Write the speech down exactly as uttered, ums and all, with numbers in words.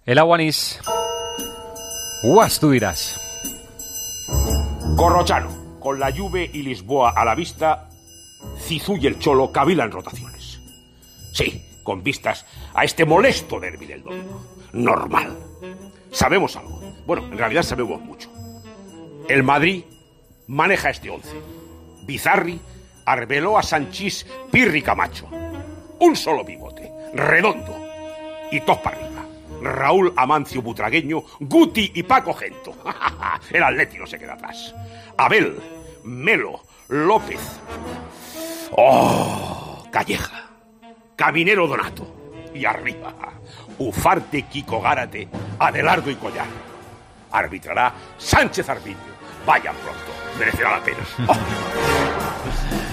El Aguanís. Uas, tú dirás. Corrochano, con la Juve y Lisboa a la vista, Zizou y el Cholo cavilan rotaciones. Sí, con vistas a este molesto derbi del domingo. Normal. Sabemos algo. Bueno, en realidad sabemos mucho. El Madrid maneja este once. Bizarri, Arbeloa, Sanchís, Pirri, Camacho. Un solo pivote, redondo. Y todos para arriba. Raúl, Amancio, Butragueño, Guti y Paco Gento. El Atleti no se queda atrás. Abel, Melo, López. ¡Oh! Calleja. Caminero, Donato. Y arriba, Ufarte, Kiko Gárate, Adelardo y Collar. Arbitrará Sánchez Arminio. Vayan pronto, merecerá la pena. Oh.